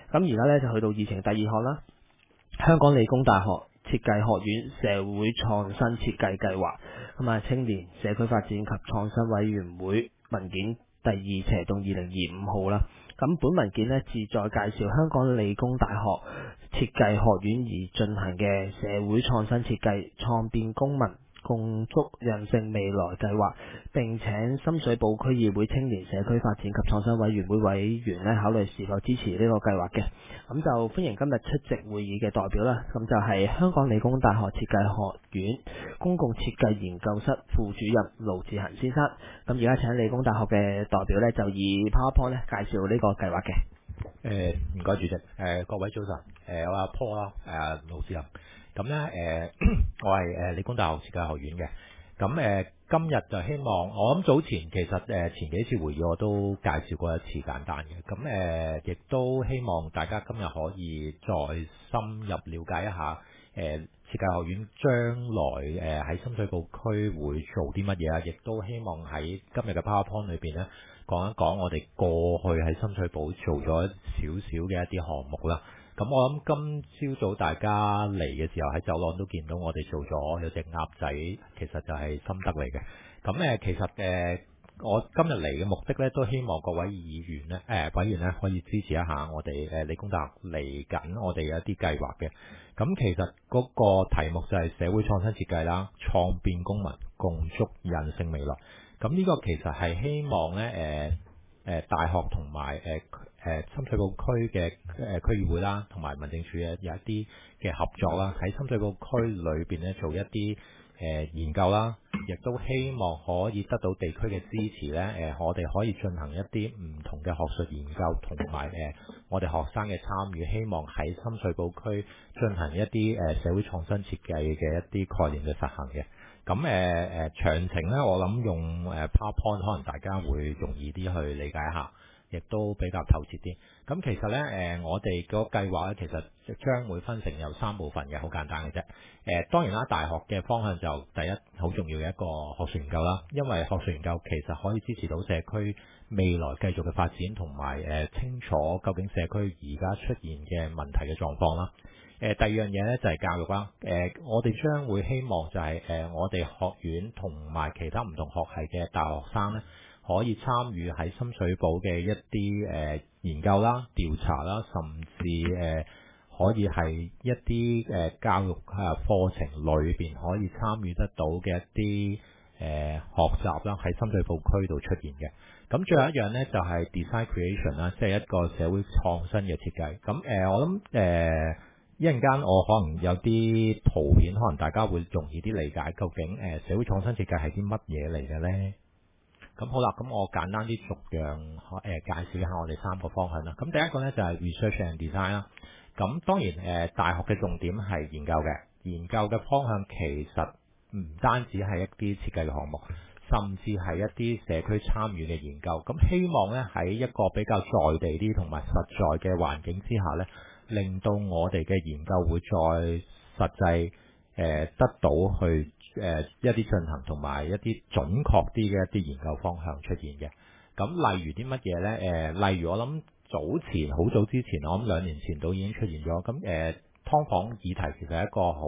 咁而家咧就去到議程第二項啦，香港理工大學設計學院社會創新設計計劃，咁啊青年社區發展及創新委員會文件第2/2025號啦。咁本文件呢，旨在介紹香港理工大學設計學院而進行嘅社會創新設計創變公民共築韌性未來計劃，並請深水埗區議會青年社區發展及創新委員會委員咧考慮是否支持呢個計劃嘅。咁就歡迎今日出席會議嘅代表啦，咁就係香港理工大學設計學院公共設計研究室副主任盧志恒先生。咁而家請理工大學嘅代表咧就以 PowerPoint 咧介紹呢個計劃嘅。 唔該主席，各位早晨，我阿 Paul 啦，盧志恒。咁咧我係理工大學設計學院嘅。咁今日就希望，我諗早前其實前幾次會議我都介紹過一次簡單嘅。咁亦都希望大家今日可以再深入了解一下設計學院將來喺深水埗區會做啲乜嘢啊！亦都希望喺今日嘅 PowerPoint 裏邊咧講一講我哋過去喺深水埗做咗少少嘅一啲項目啦。咁我諗今朝早大家嚟嘅時候喺走廊都見到我哋做咗有隻鴨仔，其實就係心得嚟嘅。咁其實我今日嚟嘅目的咧，都希望各位議員咧、委員咧可以支持一下我哋理工大學嚟緊我哋嘅一啲計劃嘅。咁其實嗰個題目就係社會創新設計啦，創變公民，共築韌性未來。咁呢個其實係希望咧大學同埋深水埗區嘅區議會啦，同埋民政處有一啲嘅合作啦，喺深水埗區裏邊咧做一啲研究啦，亦都希望可以得到地區嘅支持咧。我哋可以進行一啲唔同嘅學術研究，同埋我哋學生嘅參與，希望喺深水埗區進行一啲社會創新設計嘅一啲概念嘅實行嘅。咁詳情咧，我諗用PowerPoint 可能大家會容易啲去理解下，亦都比較透徹啲。咁其實咧我哋個計劃咧，其實將會分成有3部分嘅，好簡單嘅啫。當然啦，大學嘅方向就第一好重要嘅一個學術研究啦，因為學術研究其實可以支持到社區未來繼續嘅發展，同埋清楚究竟社區而家出現嘅問題嘅狀況啦。第二樣嘢咧就係教育啦。我哋將會希望就係我哋學院同埋其他唔同學系嘅大學生咧，可以參與喺深水埗嘅一啲研究啦、調查啦，甚至可以係一啲教育課程裏邊可以參與得到嘅一啲學習啦，喺深水埗區度出現嘅。咁最後一樣咧就係 design creation 啦，即係一個社會創新嘅設計。咁我諗一陣間我可能有啲圖片，可能大家會容易啲理解究竟社會創新設計係啲乜嘢嚟嘅呢？咁好啦，咁我簡單啲逐樣介紹一下我哋3個方向啦。咁第一個呢，就係 research and design 啦。咁當然大學嘅重點係研究嘅，研究嘅方向其實唔單止係一啲設計嘅項目，甚至係一啲社區參與嘅研究。咁希望呢，喺一個比較在地啲同埋實在嘅環境之下呢，令到我哋嘅研究會再實際得到去一啲進行，同埋一啲準確啲嘅一啲研究方向出現嘅。咁例如啲乜嘢呢？例如我諗好早之前，我諗2年前都已經出現咗。咁劏房議題其實係一個好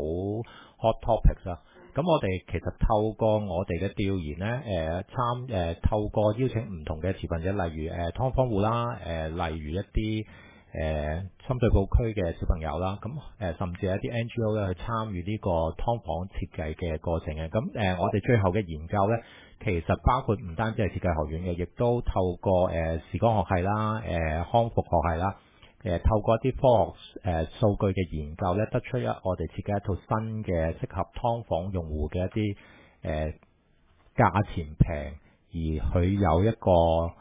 hot topic 啦。咁我哋其實透過我哋嘅調研呢，透過邀請唔同嘅持份者，例如劏房戶啦，例如一啲深水埗區嘅小朋友啦，咁甚至係一啲 NGO 咧去參與呢個劏房設計嘅過程嘅。咁我哋最後嘅研究咧，其實包括唔單止係設計學院嘅，亦都透過視光學系啦、康復學系啦，透過一啲科學數據嘅研究咧，得出我哋設計一套新嘅適合劏房用戶嘅一啲價錢平，而佢有一個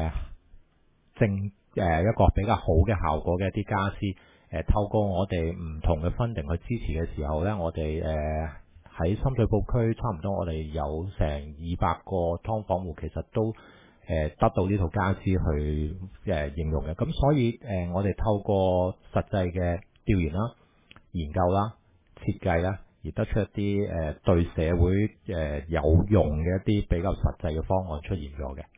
一個比較好嘅效果嘅一啲家私，透過我哋唔同嘅 funding 去支持嘅時候呢，我哋喺深水埗區差唔多我哋有成200個劏房戶，其實都得到呢套家私去應用嘅。咁所以我哋透過實際嘅調研啦、研究啦、設計啦，而得出一啲對社會有用嘅一啲比較實際嘅方案出現咗嘅。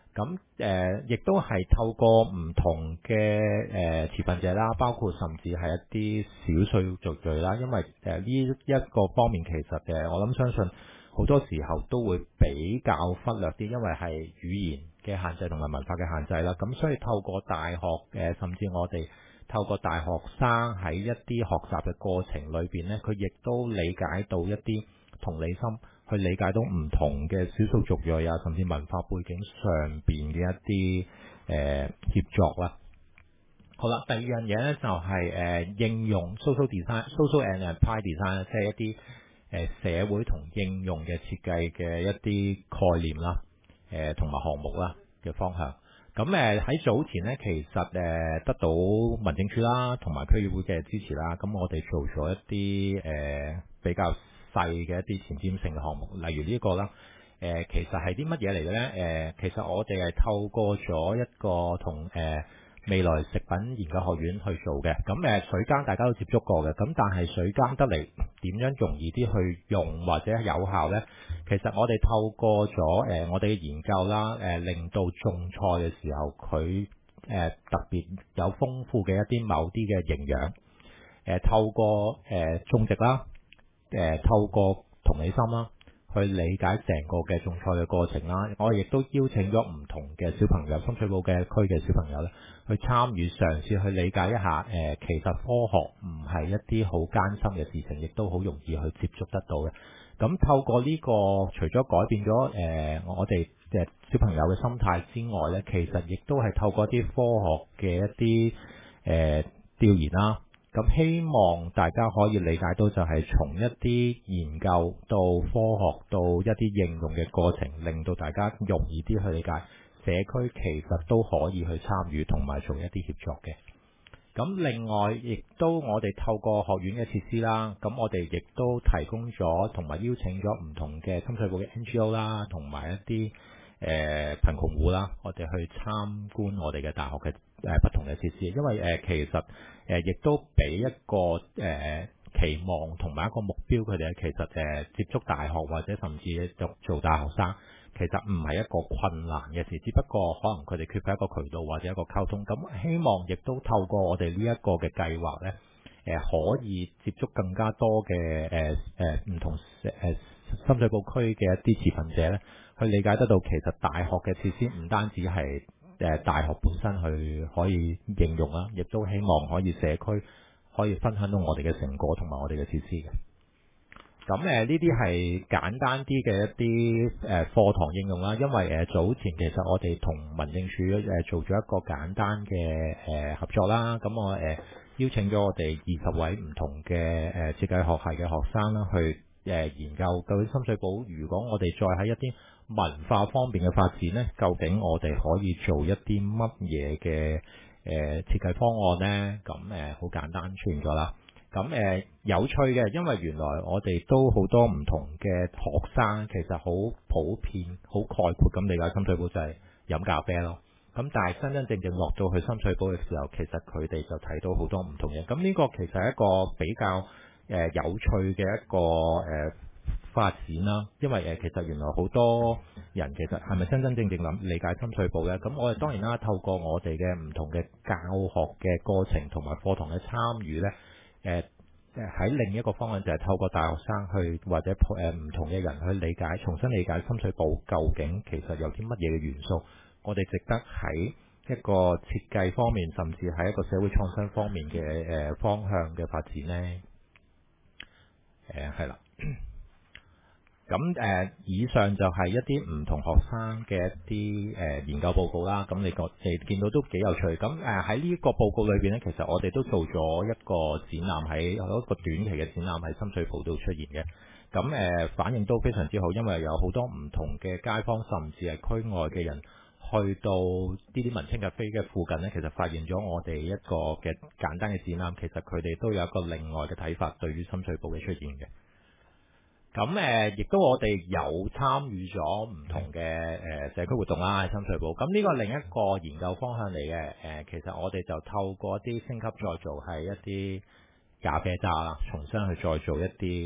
咁亦都係透過唔同嘅持份者啦，包括甚至係一啲少數族裔啦，因為呢一個方面其實我諗相信好多時候都會比較忽略啲，因為係語言嘅限制同埋文化嘅限制啦。咁所以透過大學甚至我哋透過大學生喺一啲學習嘅過程裏邊呢，佢亦都理解到一啲同理心，去理解到唔同嘅少數族裔啊，甚至文化背景上邊嘅一啲協作啦。好啦，第二樣嘢咧就係應用 social design、social and applied design，即係一啲社會同應用嘅設計嘅一啲概念啦，同埋項目啦嘅方向。咁喺早前咧，其實得到民政處啦同埋區議會嘅支持啦，咁我哋做咗一啲比較細嘅一啲前瞻性嘅項目，例如呢個啦。其實係啲乜嘢嚟嘅呢？其實我哋係透過咗一個同未來食品研究學院去做嘅。咁水耕大家都接觸過嘅，咁但係水耕得嚟點樣容易啲去用或者有效呢？其實我哋透過咗我哋嘅研究啦，令到種菜嘅時候佢特別有豐富嘅一啲某啲嘅營養。透過種植啦，透過同理心啦。去理解成個嘅種菜嘅過程啦，我亦都邀請咗唔同嘅小朋友，深水埗嘅區嘅小朋友咧，去參與嘗試去理解一下。其實科學唔係一啲好艱辛嘅事情，亦都好容易去接觸得到嘅。咁透過呢個，除咗改變咗我哋小朋友嘅心態之外咧，其實亦都係透過啲科學嘅一啲調研啦。咁希望大家可以理解到，就係從一啲研究到科學到一啲應用嘅過程，令到大家容易啲去理解。社區其實都可以去參與同埋做一啲協作嘅。咁另外，亦都我哋透過學院嘅設施啦，咁我哋亦都提供咗同埋邀請咗唔同嘅深水埗嘅 NGO 啦，同埋一啲貧窮戶啦，我哋去參觀我哋嘅大學嘅不同嘅設施，因為其實亦都俾一個期望同埋一個目標，佢哋其實接觸大學或者甚至做大學生，其實唔係一個困難嘅事，只不過可能佢哋缺乏一個渠道或者一個溝通。咁希望亦都透過我哋呢一個嘅計劃呢，可以接觸更加多嘅唔同深水埗區嘅一啲持份者呢，去理解得到其實大學嘅設施唔單止係大學本身去可以應用啦，亦都希望可以社區可以分享到我哋嘅成果同埋我哋嘅設施嘅。咁呢啲係簡單啲嘅一啲課堂應用啦，因為早前其實我哋同民政處做咗一個簡單嘅合作啦，咁我邀請咗我哋20位唔同嘅設計學系嘅學生啦，去研究究竟深水埗如果我哋再喺一啲文化方面嘅發展呢，究竟我哋可以做一啲乜嘢嘅設計方案呢？咁好簡單出現咗啦。咁有趣嘅，因為原來我哋都好多唔同嘅學生，其實好普遍、好概括咁理解深水埗就係飲咖啡咯。咁但係真真正正落到去深水埗嘅時候，其實佢哋就睇到好多唔同嘢。咁呢個其實係一個比較有趣嘅一個發展啦。因為其實原來好多人其實係咪真真正正理解深水埗呢？咁我哋當然啦，透過我哋嘅唔同嘅教學嘅過程同埋課堂嘅參與呢。喺另一個方向就係透過大學生去或者唔同嘅人去理解，重新理解深水埗究竟其實有啲乜嘢嘅元素，我哋值得喺一個設計方面，甚至喺一個社會創新方面嘅方向嘅發展呢。係啦。咁以上就係一啲唔同學生嘅一啲研究報告啦。咁你見到都幾有趣。咁喺呢個報告裏邊呢，其實我哋都做咗一個展覽，喺一個短期嘅展覽喺深水埗度出現嘅。咁反應都非常之好，因為有好多唔同嘅街坊，甚至係區外嘅人去到呢啲文青咖啡嘅附近呢，其實發現咗我哋一個嘅簡單嘅展覽，其實佢哋都有一個另外嘅睇法對於深水埗嘅出現嘅。咁亦都我哋有參與咗唔同嘅社區活動啦，喺深水埗。咁呢個另一個研究方向嚟嘅。其實我哋就透過一啲升級再造係一啲咖啡渣啦，重新去再做一啲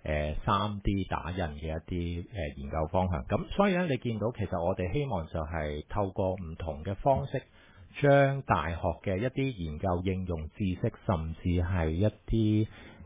3D 打印嘅一啲研究方向。咁所以咧，你見到其實我哋希望就係透過唔同嘅方式，將大學嘅一啲研究應用知識，甚至係一啲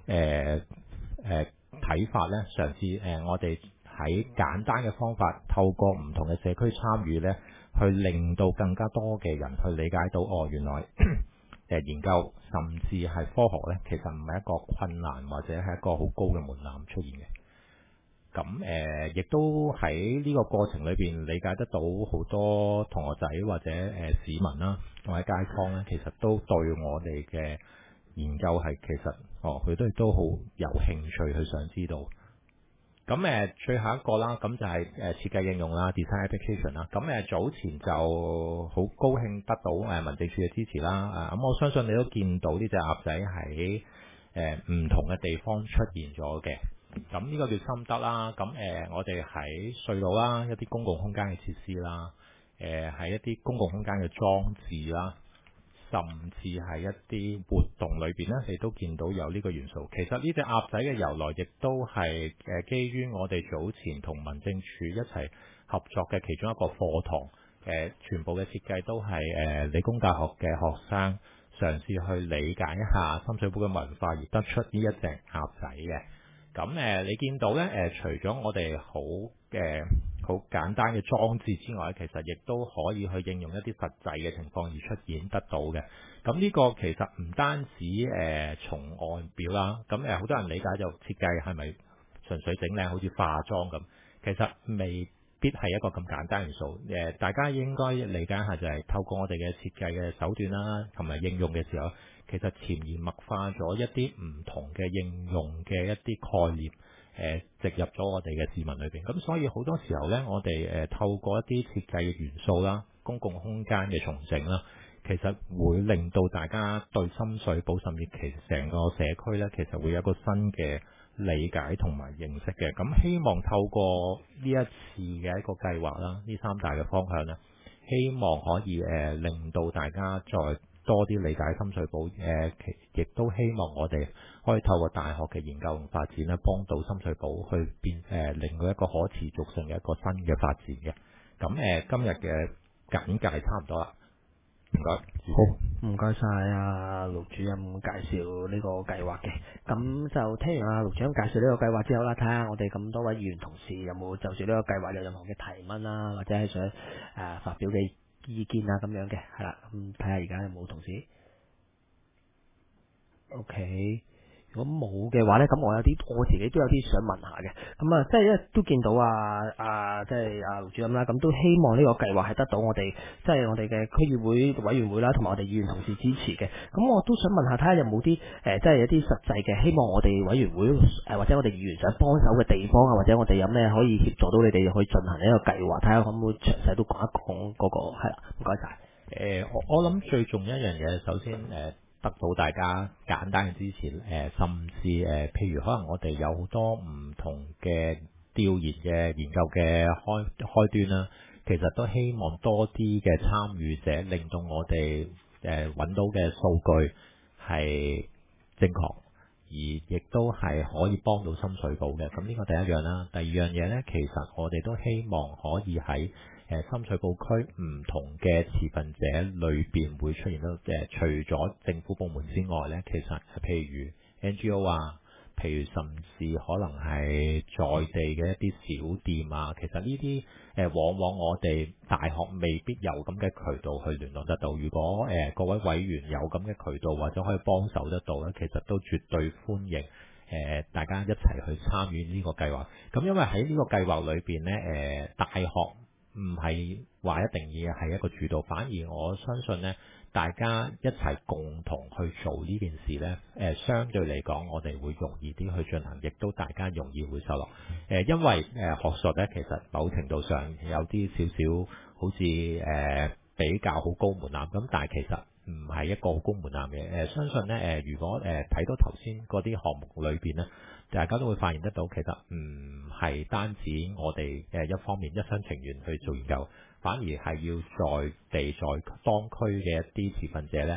睇法咧，嘗試我哋喺簡單嘅方法，透過唔同嘅社區參與咧，去令到更加多嘅人去理解到，原來研究甚至係科學咧，其實唔係一個困難或者係一個好高嘅門檻出現嘅。咁亦都喺呢個過程裏邊理解得到好多同學仔或者市民啦，或者街坊咧，其實都對我哋嘅研究係其實佢都好有興趣去想知道。咁最後一個啦，咁就係設計應用啦 ，design application 啦。咁早前就好高興得到民政處嘅支持啦。咁我相信你都見到呢隻鴨仔喺唔同嘅地方出現咗嘅。咁呢個叫心得啦。咁我哋喺隧道啦，一啲公共空間嘅設施啦，喺一啲公共空間嘅裝置啦，甚至係一啲活動裏邊咧，你都見到有呢個元素。其實呢隻鴨仔嘅由來，亦都係基於我哋早前同民政處一齊合作嘅其中一個課堂。全部嘅設計都係理工大學嘅學生嘗試去理解一下深水埗嘅文化，而得出呢一隻鴨仔嘅。咁你見到咧，除咗我哋好簡單嘅裝置之外，其實亦都可以去應用一啲實際嘅情況而出現得到嘅。咁呢個其實唔單止從外表啦，咁好多人理解就設計係咪純粹整靚，好似化妝咁，其實未必係一個咁簡單元素。大家應該理解一下，就係透過我哋嘅設計嘅手段啦，同埋應用嘅時候，其實潛移默化咗一啲唔同嘅應用嘅一啲概念，植入咗我哋嘅市民裏邊。咁所以好多時候呢，我哋透過一啲設計嘅元素啦，公共空間嘅重整啦，其實會令到大家對深水埗甚至其實成個社區呢，其實會有一個新嘅理解同埋認識嘅。咁希望透過呢一次嘅一個計劃啦，呢三大嘅方向呢，希望可以令到大家再多啲理解深水埗。亦都希望我哋可以透過大學嘅研究同發展咧，幫到深水埗去變令到一個可持續性嘅一個新嘅發展嘅。咁今日嘅簡介差唔多啦。唔該， 好，唔該晒阿盧主任介紹呢個計劃嘅。咁就聽完阿盧主任介紹呢個計劃之後啦，睇下我哋咁多位議員同事有冇就住呢個計劃有任何嘅提問啦，或者係想發表嘅意見啊咁樣嘅，係啦。咁睇下而家有冇同事。OK。如果冇嘅話咧，咁我自己都有啲想問下嘅。咁即係因為都見到即係阿盧主任啦，咁都希望呢個計劃係得到我哋即係我哋嘅區議會委員會啦，同埋我哋議員同事支持嘅。咁我都想問下，睇下有冇啲即係一啲實際嘅，希望我哋委員會或者我哋議員想幫手嘅地方啊，或者我哋有咩可以協助到你哋去進行呢個計劃，睇下可唔可以詳細都講一講嗰個係啦。唔該晒。 我諗最重要一樣嘢，首先得到大家簡單嘅支持，甚至譬如可能我哋有好多唔同嘅調研嘅研究嘅開端啦，其實都希望多啲嘅參與者，令到我哋揾到嘅數據係正確，而亦都係可以幫到深水埗嘅。咁呢個第一樣啦。第二樣嘢呢，其實我哋都希望可以喺深水埗區唔同嘅持份者裏邊會出現到除咗政府部門之外呢，其實譬如 NGO 啊，譬如甚至可能係在地嘅一啲小店啊，其實呢啲往往我哋大學未必有咁嘅渠道去聯絡得到。如果各位委員有咁嘅渠道或者可以幫手得到呢，其實都絕對歡迎大家一齊去參與呢個計劃。咁因為喺呢個計劃裏邊呢，大學唔係話一定要係一個主導，反而我相信呢，大家一齊共同去做呢件事呢，相對嚟講，我哋會容易啲去進行，亦都大家容易會受落。因為學術呢，其實某程度上有啲少少好似比較好高門檻咁，但係其實唔係一個好高門檻嘅。相信呢，如果睇到頭先嗰啲項目裏邊呢，大家都會發現得到，其實唔係單止我哋一方面一廂情願去做研究，反而係要在地在當區嘅一啲持份者呢，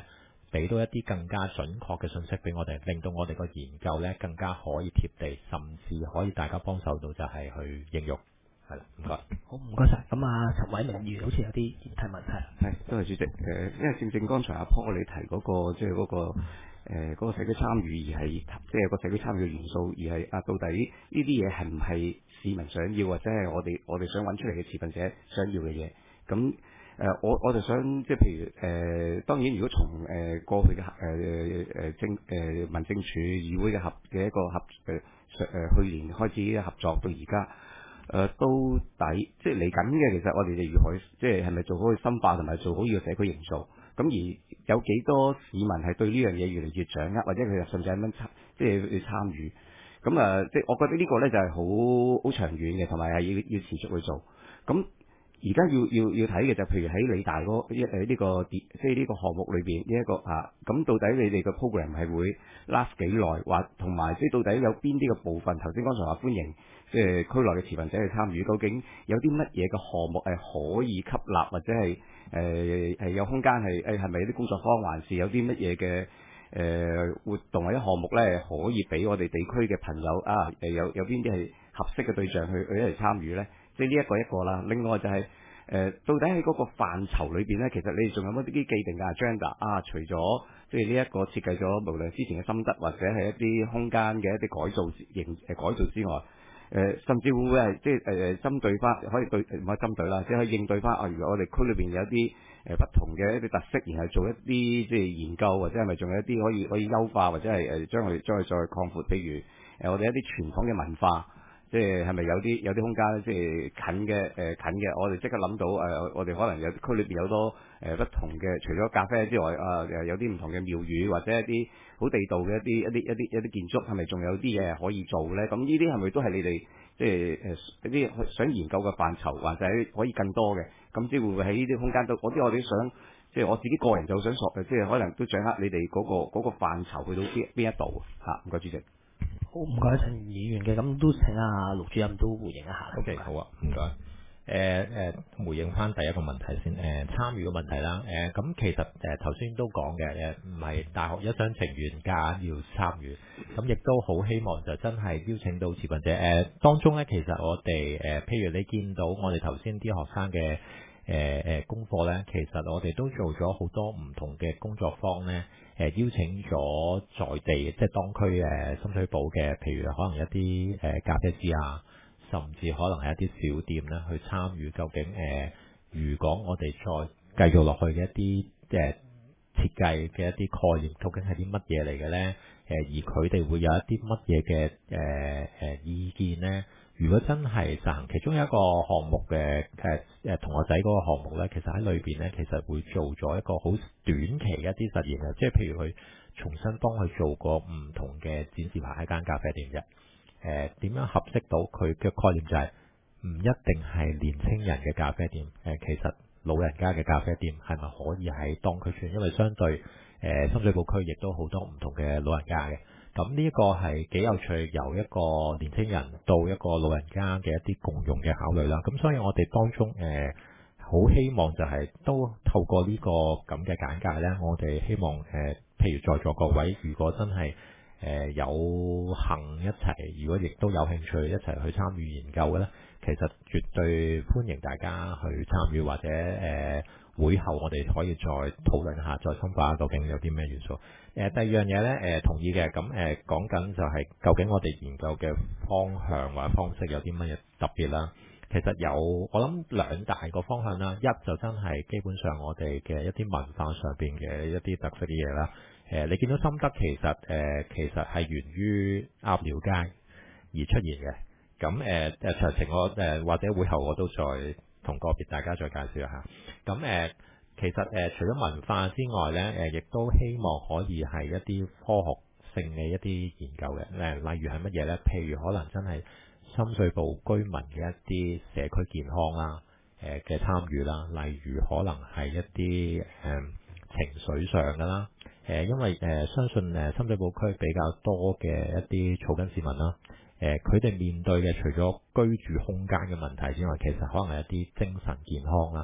俾到一啲更加準確嘅信息俾我哋，令到我哋個研究咧更加可以貼地，甚至可以大家幫手到就係去應用。係啦，唔該。 好，唔該晒。咁啊，陳偉明議員好似有啲提問題。 係，多謝主席。因為正正剛才阿 Paul 你提嗰個即係嗰個嗰個社區參與，而係即係個社區參與嘅元素，而係到底呢啲嘢係唔係市民想要，或者係我哋想揾出嚟嘅持份者想要嘅嘢？咁我就想即係譬如當然如果從過去嘅民政處議會嘅一個去年開始合作到而家。到底即係嚟緊嘅，其實我哋就如何即係咪做好去深化同埋做好呢個社區營造？咁而有幾多市民係對呢樣嘢越嚟越掌握，或者佢甚至係咁樣即係去參與？咁即係我覺得呢個咧就係好長遠嘅，同埋係要持續去做。咁而家要睇嘅就譬如喺理大嗰呢個即係呢個項目裏邊呢一個咁到底你哋嘅 program 係會 last 幾耐，或同埋即係到底有邊啲嘅部分？頭先剛才話歡迎即係區內嘅持份者去參與，究竟有啲乜嘢嘅項目係可以吸納，或者係有空間係咪有啲工作坊，還是有啲乜嘢嘅活動或者項目咧可以俾我哋地區嘅朋友有邊啲係合適嘅對象去一齊參與咧？即係呢一個啦。另外就係到底喺嗰個範疇裏邊咧，其實你哋仲有冇啲既定嘅 agenda 除咗即係呢一個設計咗無論之前嘅心得，或者係一啲空間嘅一啲改造之外，甚至會唔會係即係針對翻可以對唔可以針對啦，即係可以應對翻如果我哋區裏邊有一啲不同嘅一啲特色，然後做一啲即係研究，或者係咪仲有一啲可以優化，或者係將佢再擴闊，譬如我哋一啲傳統嘅文化。即係咪有啲空間即係近嘅，我哋即刻諗到我哋可能有區裏邊有多不同嘅，除咗咖啡之外有啲唔同嘅廟宇，或者一啲好地道嘅一啲建築，係咪仲有啲嘢可以做咧？咁呢啲係咪都係你哋即係一啲想研究嘅範疇，或者可以更多嘅？咁即係會唔會喺呢啲空間度？我哋想即係我自己個人就想即係可能都掌握你哋嗰個範疇去到邊一度嚇？唔該，主席。 好，唔該陳議員嘅，咁都請阿陸主任都回應一下。 OK， 好啊，唔該。回應翻第一個問題先，參與嘅問題啦。咁其實頭先都講嘅，唔係大學一廂情願加要參與，咁亦都好希望就真係邀請到持份者。當中咧，其實我哋譬如你見到我哋頭先啲學生嘅功課咧，其實我哋都做咗好多唔同嘅工作坊咧。邀請咗在地即係當區深水埗嘅，譬如可能一啲咖啡師啊，甚至可能係一啲小店咧去參與。究竟如果我哋再繼續落去嘅一啲設計嘅一啲概念，究竟係啲乜嘢嚟嘅咧？而佢哋會有一啲乜嘢嘅意見咧？如果真係實行其中一個項目嘅同學仔嗰個項目咧，其實喺裏邊咧，其實會做咗一個好短期嘅一啲實驗嘅，即係譬如佢重新幫佢做過唔同嘅展示牌喺間咖啡店嘅。點樣合適到佢嘅概念就係唔一定係年青人嘅咖啡店。其實老人家嘅咖啡店係咪可以喺當區出現？因為相對深水埗區亦都好多唔同嘅老人家嘅。咁呢一個係幾有趣，由一個年輕人到一個老人家嘅一啲共用嘅考慮啦。咁所以我哋當中好希望就係都透過呢個咁嘅簡介呢，我哋希望譬如在座各位，如果真係有幸一齊，如果亦都有興趣一齊去參與研究嘅呢，其實絕對歡迎大家去參與，或者會後我哋可以再討論下，再深化究竟有啲咩元素。第二樣嘢呢，同意嘅。咁講緊就係究竟我哋研究嘅方向或者方式有啲乜嘢特別啦。其實有我諗兩大個方向啦，一就真係基本上我哋嘅一啲文化上邊嘅一啲特色嘅嘢啦。你見到心得其實係源於鴨寮街而出現嘅。咁詳情我或者會後我都再同個別大家再介紹一下。咁其實除咗文化之外呢，亦都希望可以係一啲科學性嘅一啲研究嘅。例如係乜嘢呢？譬如可能真係深水埗居民嘅一啲社區健康啦，嘅參與啦。例如可能係一啲情緒上㗎啦。因為相信深水埗區比較多嘅一啲草根市民啦。佢哋面對嘅除咗居住空間嘅問題之外，其實可能係一啲精神健康啦。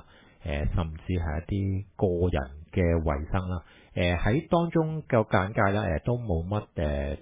甚至係一啲個人嘅衞生啦。喺當中嘅簡介咧，都冇乜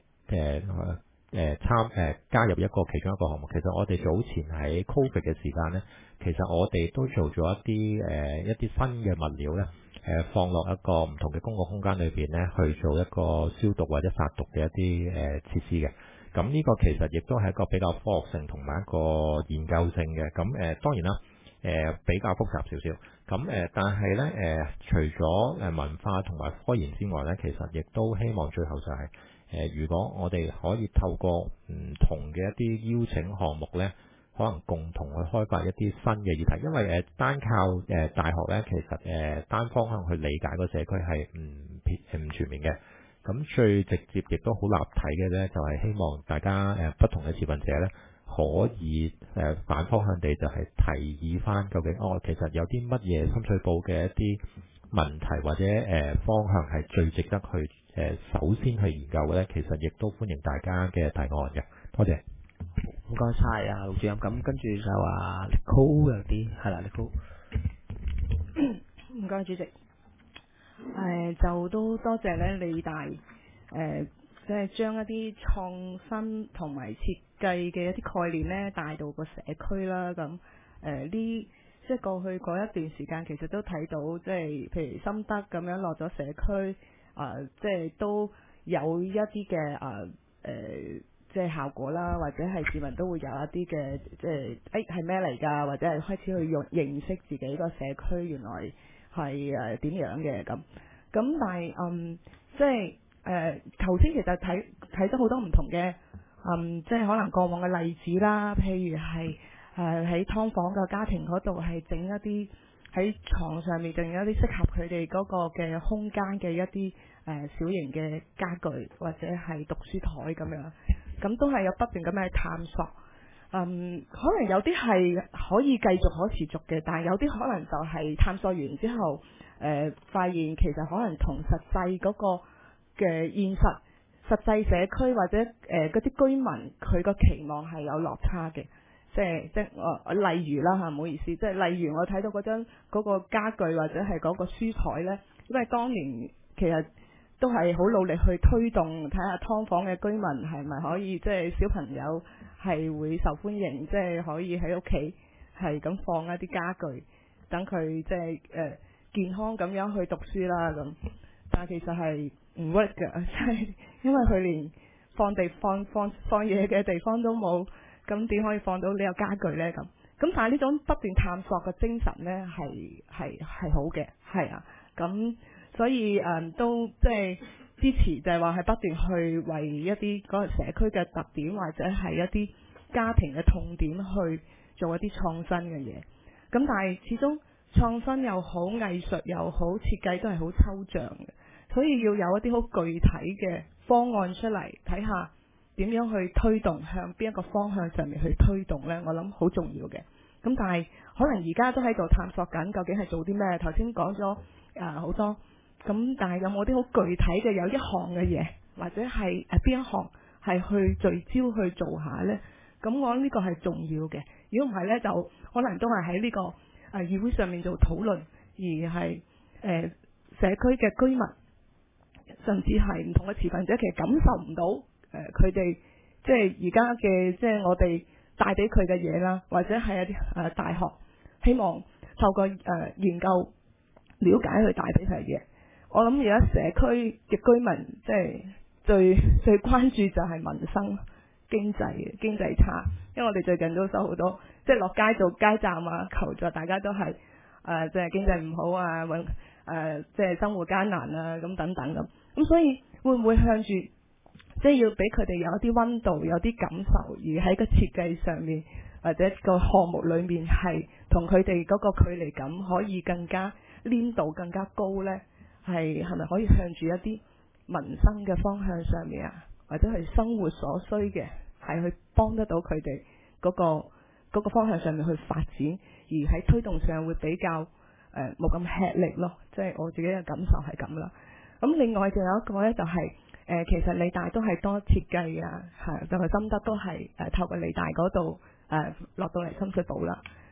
加入一個其中一個項目。其實我哋早前喺 Covid 嘅時間咧，其實我哋都做咗一啲新嘅物料咧，放落一個唔同嘅公共空間裏邊咧，去做一個消毒或者殺毒嘅一啲設施嘅。咁呢個其實亦都係一個比較科學性同埋一個研究性嘅。咁當然啦，比較複雜少少。咁但係咧除咗文化同埋科研之外咧，其實亦都希望最後就係如果我哋可以透過唔同嘅一啲邀請項目咧，可能共同去開發一啲新嘅議題。因為單靠大學咧，其實單方向去理解個社區係唔全面嘅。咁最直接亦都好立體嘅咧，就係希望大家不同嘅持份者咧，可以反方向地就係提議翻究竟其實有啲乜嘢深水埗嘅一啲問題或者方向係最值得去首先去研究嘅咧，其實亦都歡迎大家嘅提案嘅。多謝。 唔該晒啊，盧主任。咁跟住就話 Nicole 有啲係啦，Nicole。 唔該，主席。就都多謝咧，理大即係將一啲創新同埋設計嘅一啲概念咧帶到個社區啦。咁即係過去嗰一段時間，其實都睇到即係譬如心得咁樣落咗社區，即係都有一啲嘅即係效果啦，或者係市民都會有一啲嘅即係係咩嚟㗎，或者係開始去認識自己個社區原來係點樣嘅咁。咁但係即係頭先其實睇咗好多唔同嘅即係可能過往嘅例子啦，譬如係喺劏房嘅家庭嗰度係整一啲喺床上面整一啲適合佢哋嗰個嘅空間嘅一啲小型嘅家具或者係讀書台咁樣，咁都係有不斷咁樣去探索。可能有啲係可以繼續可持續嘅，但係有啲可能就係探索完之後，發現其實可能同實際嗰個嘅現實際社區或者嗰啲居民佢個期望係有落差嘅。即例如啦嚇，唔好意思，即係例如我睇到嗰個家具或者係嗰個書台呢，因為當年其實都係好努力去推動，睇下劏房嘅居民係咪可以即係小朋友係會受歡迎，即係可以喺屋企係咁放一啲家具，等佢即係健康咁樣去讀書啦咁。但係其實係唔 work 㗎，即係因為佢連放嘢嘅地方都冇。咁點可以放到呢個家具呢？咁但係呢種不斷探索嘅精神呢，係好嘅，係啊。咁所以都即係支持，就係話係不斷去為一啲嗰個社區嘅特點或者係一啲家庭嘅痛點去做一啲創新嘅嘢。咁但係始終創新又好，藝術又好，設計都係好抽象嘅，所以要有一啲好具體嘅方案出嚟睇下。點樣去推動，向邊一個方向上面去推動呢？我諗好重要嘅。咁但係可能而家都喺度探索緊，究竟係做啲咩？頭先講咗好多，咁但係有冇啲好具體嘅有一項嘅嘢，或者係邊一項係去聚焦去做下呢？咁我諗呢個係重要嘅。如果唔係呢，就可能都係喺呢個議會上面做討論，而係社區嘅居民，甚至係唔同嘅持份者，其實感受唔到。佢哋即係而家嘅，即係我哋帶俾佢嘅嘢啦，或者係一啲大學希望透過研究了解佢帶俾佢嘅嘢。我諗而家社區嘅居民即係最關注就係民生經濟差，因為我哋最近都收好多即係落街做街站啊，求助大家都係即係經濟唔好啊，即係生活艱難啊咁等等咁所以會唔會向住？即係要俾佢哋有一啲溫度，有啲感受，而喺個設計上面或者個項目裏面係同佢哋嗰個距離感可以更加黏度更加高呢？係咪可以向住一啲民生嘅方向上面啊，或者係生活所需嘅，係去幫得到佢哋嗰個方向上面去發展，而喺推動上會比較冇咁吃力咯。即係我自己嘅感受係咁啦。咁另外仲有一個呢，就係。其實理大都係多設計啊，就係心得都係透過理大嗰度落到嚟深水埗啦。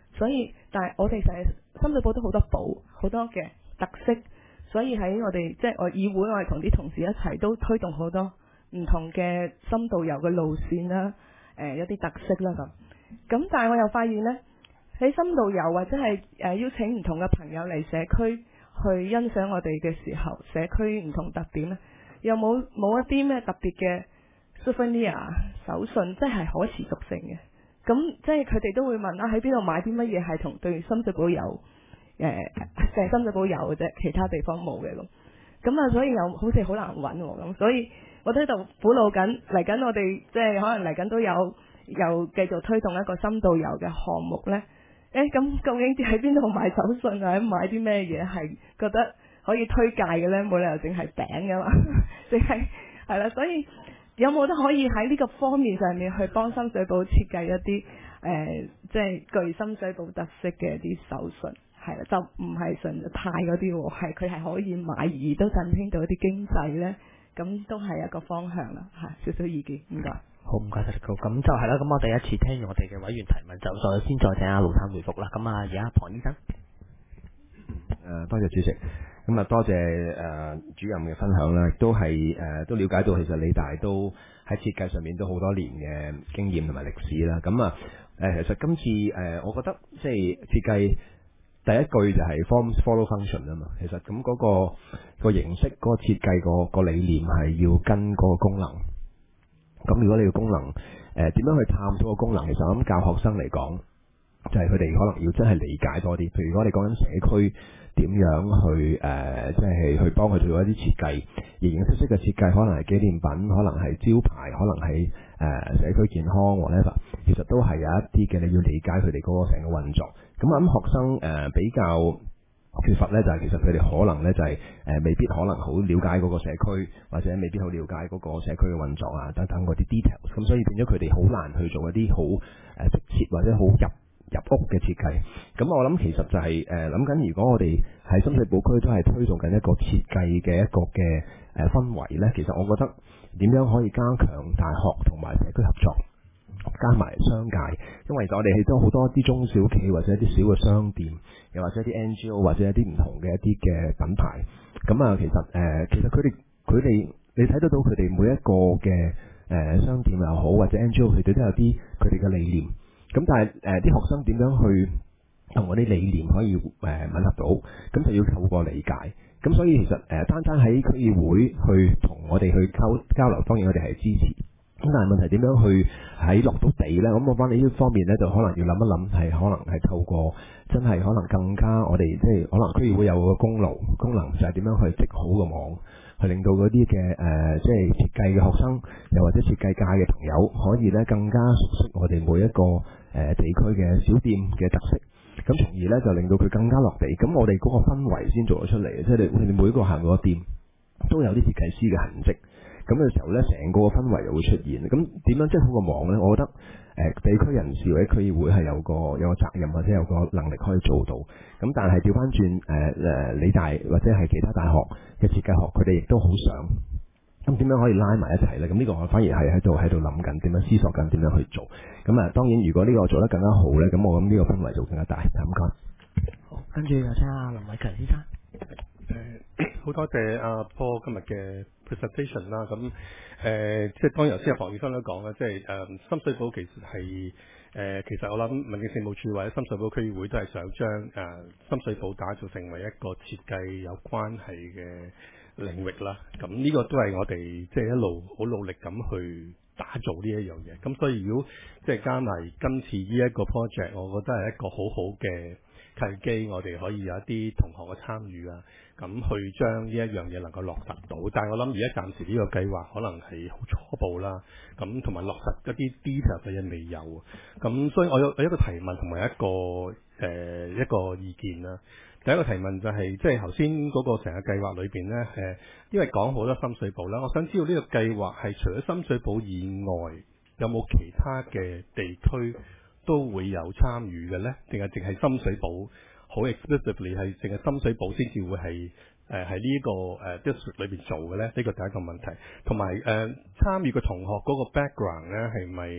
所以但係我哋成日深水埗都好多寶，好多嘅特色，所以喺我哋即係我議會，我哋同啲同事一齊都推動好多唔同嘅深度遊嘅路線啦，一啲特色啦咁但係我又發現呢，喺深度遊或者係邀請唔同嘅朋友嚟社區去欣賞我哋嘅時候，社區唔同特點呢，又冇一啲咩特別嘅 souvenir 手信，即係可持續性嘅。咁即係佢哋都會問啦，喺邊度買啲乜嘢係同對深水埗有成深水埗有嘅啫，其他地方冇嘅咁啊，所以又好似好難揾喎咁，所以我都喺度苦惱緊，嚟緊我哋即係可能嚟緊都有又繼續推動一個深度遊嘅項目呢。咁究竟喺邊度買手信啊？買啲咩嘢係覺得可以推介嘅呢？冇理由淨係餅㗎嘛，淨係啦。所以有冇得可以喺呢個方面上面去幫深水埗設計一啲即係具深水埗特色嘅一啲手信？係啦，就唔係純派嗰啲喎，係佢係可以買而都振興到一啲經濟呢。咁都係一個方向啦。少少意見，唔該。 好，唔該晒，咁就係啦。咁我哋一次聽完我哋嘅委員提問，就先再請阿盧生回覆啦。咁而家龐醫生， 多謝主席。咁多謝主任嘅分享啦，亦都係都了解到其實理大都喺設計上面都好多年嘅經驗同埋歷史啦。咁其實今次我覺得即係設計第一句就係 form follow function 啊嘛。其實咁嗰個形式嗰個設計個理念係要跟嗰個功能。咁如果你個功能點樣去探索個功能，其實我諗教學生嚟講，就係佢哋可能要真係理解多啲。譬如如果你講緊社區點樣去即係去幫佢做一啲設計，形形色色嘅設計，可能係紀念品，可能係招牌，可能係社區健康 whatever， 其實都係有一啲嘅你要理解佢哋嗰個成個運作。咁我諗學生比較缺乏呢，就係其實佢哋可能呢，就係未必可能好了解嗰個社區，或者未必好了解嗰個社區嘅運作啊等等嗰啲 details， 咁所以變咗佢哋好難去做一啲好迫切或者好入屋嘅設計。咁我諗其實就係諗緊，如果我哋喺深水埗區都係推動緊一個設計嘅一個嘅氛圍呢，其實我覺得點樣可以加強大學同埋社區合作，加埋商界，因為我哋係都好多啲中小企或者一啲小嘅商店，又或者一啲 NGO 或者一啲唔同嘅一啲嘅品牌。咁其實佢哋你睇得到佢哋每一個嘅商店又好或者 NGO， 佢哋都有啲佢哋嘅理念。咁但係啲學生點樣去同嗰啲理念可以吻合到？咁就要透過理解。咁所以其實單喺區議會去同我哋去交流，當然我哋係支持。咁但係問題點樣去喺落到地呢？咁我翻你呢方面呢，就可能要諗一諗，係可能係透過真係可能更加我哋即係可能區議會有個功能，就係點樣去織好個網，去令到嗰啲嘅即係設計嘅學生，又或者設計界嘅朋友，可以呢更加熟悉我哋每一個地區嘅小店嘅特色，咁從而呢，就令到佢更加落地。咁我哋嗰個氛圍先做咗出嚟，即係你每一個行過個店都有啲設計師嘅痕跡。咁嘅時候呢，成個氛圍又會出現。咁點樣織好個網呢？我覺得地區人士或者區議會係有個責任或者有個能力可以做到。咁但係調翻轉理大或者係其他大學嘅設計學，佢哋亦都好想。咁點樣可以拉埋一齊呢？咁呢個我反而係喺度諗緊，點樣思索緊點樣去做。咁當然如果呢個做得更加好呢，咁我諗呢個氛圍就更加大。唔該。 好，跟住有請阿林偉強先生。 好多謝阿 Paul 今日嘅 presentation 啦。咁即係當然頭先阿龐醫生都講啦，即係深水埗其實係其實我諗民政事務處或者深水埗區議會都係想將深水埗打造成為一個設計有關係嘅領域啦。咁呢個都係我哋即係一路好努力咁去打造呢一樣嘢。咁所以如果即係加埋今次呢一個 project， 我覺得係一個好好嘅契機，我哋可以有一啲同學嘅參與啊，咁去將呢一樣嘢能夠落實到。但係我諗而家暫時呢個計劃可能係好初步啦，咁同埋落實一啲 detail 嘅嘢未有。咁所以我有一個提問同埋一個意見啦。第一個提問就係即係頭先嗰個成個計劃裏邊呢，因為講好多深水埗啦，我想知道呢個計劃係除咗深水埗以外，有冇其他嘅地區都會有參與嘅呢？定係淨係深水埗好 explicitly 係淨係深水埗先至會係喺呢個district 裏邊做嘅呢？呢個第一個問題。同埋參與嘅同學嗰個 background 呢，係咪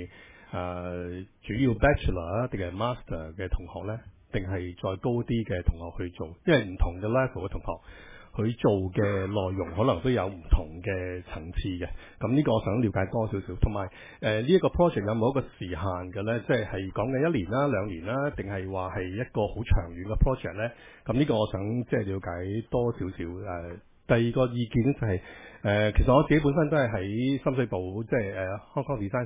主要 Bachelor 定係 Master 嘅同學呢？定係再高啲嘅同學去做？因為唔同嘅 level 嘅同學，佢做嘅內容可能都有唔同嘅層次嘅。咁呢個我想了解多少少，同埋呢一個 project 有冇一個時限嘅呢？即係講緊1年啦、2年啦，定係話係一個好長遠嘅 project 呢？咁呢個我想即係了解多少少。第二個意見就係其實我自己本身都係喺深水埗，即係Hong Kong Design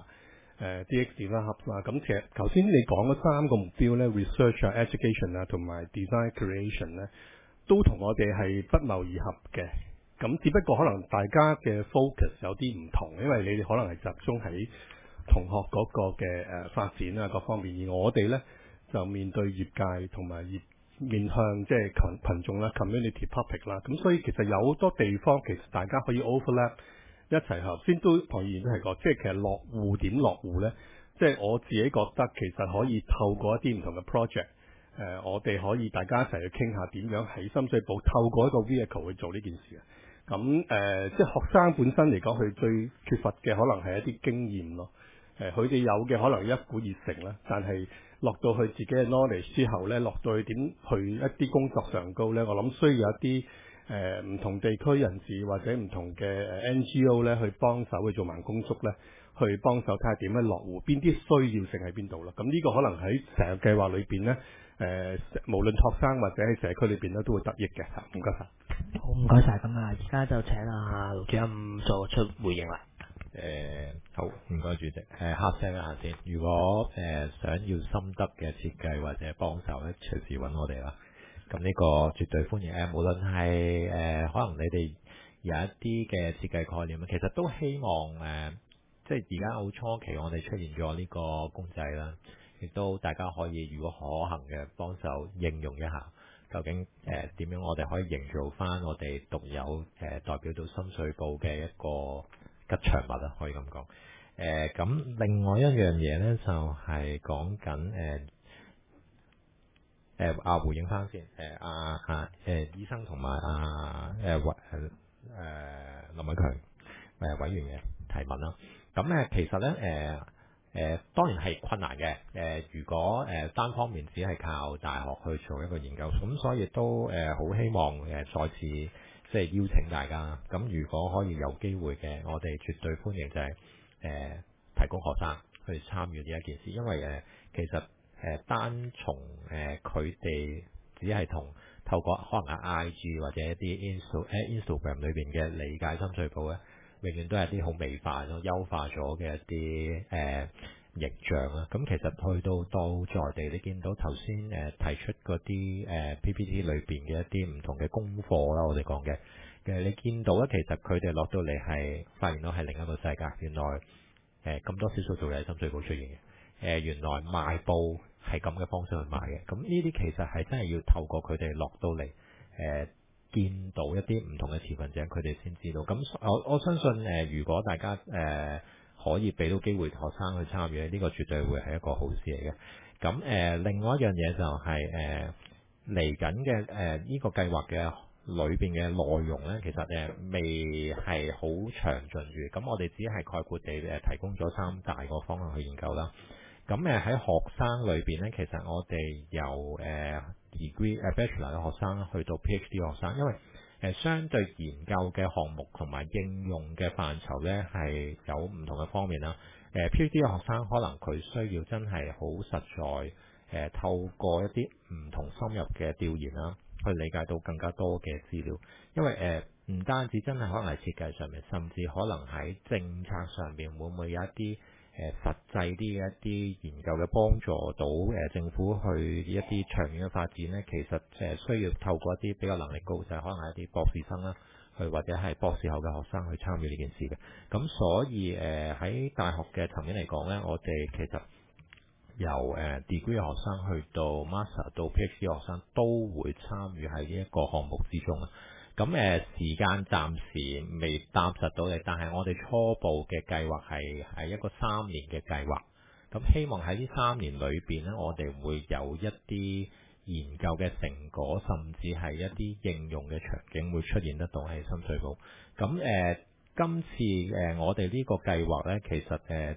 Centre DX Design Hub 啦。咁其實頭先你講嗰3個目標咧 ，research 啊、education 啊同埋 design creation 咧，都同我哋係不謀而合嘅。咁只不過可能大家嘅 focus 有啲唔同，因為你哋可能係集中喺同學嗰個嘅發展啊各方面，而我哋咧就面對業界同埋面向即係群眾啦 ，community public 啦，咁所以其實有好多地方其實大家可以 overlap 一齊合。先都唐議員都係講，即係其實落戶點落戶咧，即係我自己覺得其實可以透過一啲唔同嘅 project，我哋可以大家一齊去傾下點樣喺深水埗透過一個 vehicle 去做呢件事啊。咁即係學生本身嚟講，佢最缺乏嘅可能係一啲經驗咯。佢哋有嘅可能一股熱誠啦，但係落到去自己嘅 knowledge 之後咧，落到去點去一啲工作上高咧，我諗需要一啲唔同地區人士或者唔同嘅NGO 咧去幫手去做埋工作咧，去幫手睇下點樣落戶，邊啲需要性喺邊度啦。咁呢個可能喺成個計劃裏邊咧，無論學生或者喺社區裏邊咧都會得益嘅。唔該晒。 好，唔該晒。咁而家就請盧主任作出回應啦。 好，唔該主席。黑聲一下先。如果想要心得嘅設計或者幫手咧，隨時揾我哋啦。咁呢個絕對歡迎。無論係可能你哋有一啲嘅設計概念，其實都希望即係而家好初期，我哋出現咗呢個公仔啦，亦都大家可以如果可行嘅幫手應用一下。究竟點樣我哋可以營造翻我哋獨有代表到深水埗嘅一個吉祥物啊，可以咁講。咁另外一樣嘢咧，就係講緊回應翻先。醫生同埋林偉強委員嘅提問啦。咁其實咧當然係困難嘅。如果單方面只係靠大學去做一個研究，咁所以都好希望再次即係邀請大家。咁如果可以有機會嘅，我哋絕對歡迎就係提供學生去參與呢一件事，因為其實單從佢哋只係透過可能係 IG 或者一啲 Instagram 裏邊嘅理解深水埗咧，永遠都係啲好美化咗、優化咗嘅一啲形象啦。咁其實去到在地，你見到頭先提出嗰啲PPT 裏邊嘅一啲唔同嘅功課啦，我哋講嘅你見到咧，其實佢哋落到嚟係發現到係另一個世界。原來咁多少數族裔喺深水埗出現嘅，原來賣布係咁嘅方式去賣嘅。咁呢啲其實係真係要透過佢哋落到嚟見到一啲唔同嘅持份者，佢哋先知道。咁我相信如果大家可以俾到機會學生去參與，呢個絕對會係一個好事嚟嘅。咁另外一樣嘢就係嚟緊嘅呢個計劃嘅裏邊嘅內容呢，其實未係好詳盡住。咁我哋只係概括地提供咗3大個方向去研究啦。咁喺學生裏邊呢，其實我哋由degree bachelor 嘅學生去到 PhD 學生，因為相對研究嘅項目同埋應用嘅範疇呢係有唔同嘅方面啦。PhD 嘅學生可能佢需要真係好實在透過一啲唔同深入嘅調研啦，去理解到更加多嘅資料。因為唔單止真係可能係設計上面，甚至可能喺政策上面會唔會有一啲實際啲嘅一啲研究嘅幫助到政府去一啲長遠嘅發展呢？其實需要透過一啲比較能力高，就係可能係一啲博士生啦，去或者係博士後嘅學生去參與呢件事嘅。咁所以喺大學嘅層面嚟講呢，我哋其實由degree 嘅學生去到 master 到 PhD 學生都會參與喺呢一個項目之中啊。咁時間暫時未答實到你，但係我哋初步嘅計劃係一個3年嘅計劃。咁希望喺呢3年裏邊呢，我哋會有一啲研究嘅成果，甚至係一啲應用嘅場景會出現得到喺深水埗。咁今次我哋呢個計劃呢，其實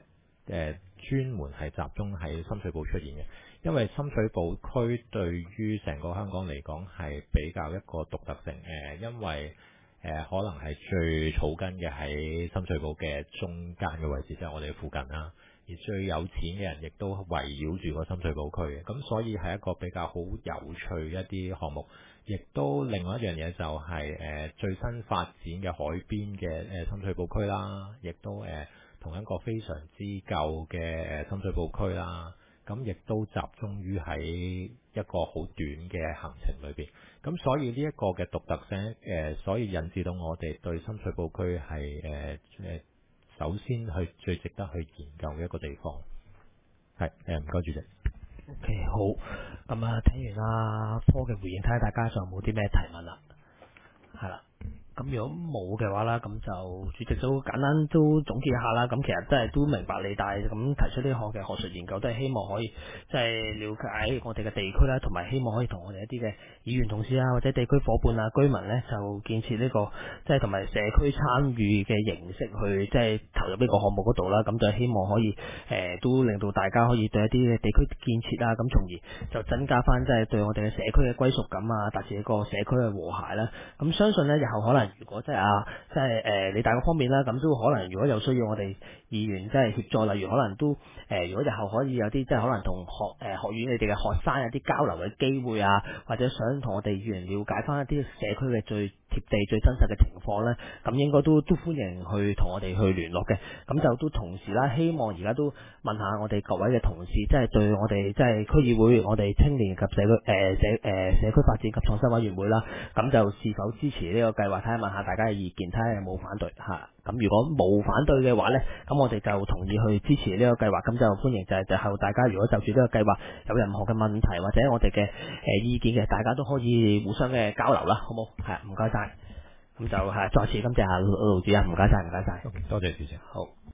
專門係集中喺深水埗出現嘅，因為深水埗區對於成個香港嚟講係比較一個獨特性因為可能係最草根嘅喺深水埗嘅中間嘅位置，即係我哋附近啦。而最有錢嘅人亦都圍繞住個深水埗區嘅，咁所以係一個比較好有趣一啲項目。亦都另外一樣嘢就係最新發展嘅海邊嘅深水埗區啦，亦都同一個非常之舊嘅深水埗區啦。咁亦都集中於喺一個好短嘅行程裏邊，咁所以呢一個嘅獨特性所以引致到我哋對深水埗區係首先去最值得去研究嘅一個地方。係唔該主席。 OK 好，咁啊聽完阿 Paul 嘅回應，睇下大家仲有冇啲咩提問啦。係啦。咁如果冇嘅話啦，咁就主席都簡單都總結一下啦。咁其實真係都明白理大咁提出呢項嘅學術研究，都係希望可以即係了解我哋嘅地區啦，同埋希望可以同我哋一啲嘅議員同事啊，或者地區伙伴啊、居民呢，就建設呢個即係同埋社區參與嘅形式去即係投入呢個項目嗰度啦。咁就希望可以都令到大家可以對一啲嘅地區建設啊，咁從而就增加翻即係對我哋嘅社區嘅歸屬感啊，達至一個社區嘅和諧啦。咁相信呢，日後可能如果即係理大嗰方面啦，咁都可能如果有需要我哋議員即係協助，例如可能都如果日後可以有啲即係可能同學院你哋嘅學生有啲交流嘅機會啊，或者想同我哋議員了解翻一啲社區嘅最貼地最真實嘅情況呢，咁應該都歡迎去同我哋去聯絡嘅。咁就都同時啦，希望而家都問下我哋各位嘅同事，即係對我哋即係區議會、我哋青年及社區發展及創新委員會啦，咁就是否支持呢個計劃？睇下問下大家嘅意見，睇下有冇反對嚇。咁如果冇反對嘅話呢，咁我哋就同意去支持呢個計劃。咁就歡迎就係日後大家如果就住呢個計劃有任何嘅問題或者我哋嘅意見嘅，大家都可以互相嘅交流啦，好冇？係唔該晒。咁就係再次感謝下盧主任，唔該晒，唔該晒。 多謝主席。 好。